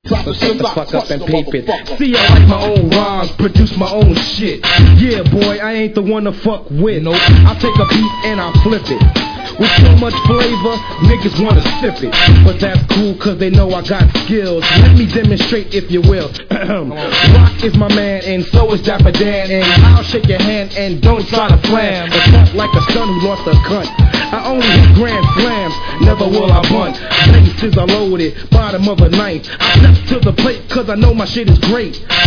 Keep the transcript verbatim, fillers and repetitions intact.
So shut the fuck up and peep it. See, I write my own rhymes, produce my own shit. Yeah, boy, I ain't the one to fuck with. Nope. I'll take a beat and I'll flip it. With so much flavor, niggas wanna sip it. But that's cool cause they know I got skills. Let me demonstrate if you will. Rock is my man and so is Dapper Dan. And I'll shake your hand and don't try to flam. But talk like a son who lost a cunt. I only hit grand slams, never will I bunt. Bases are loaded, bottom of a knife. I step to the plate cause I know my shit is great.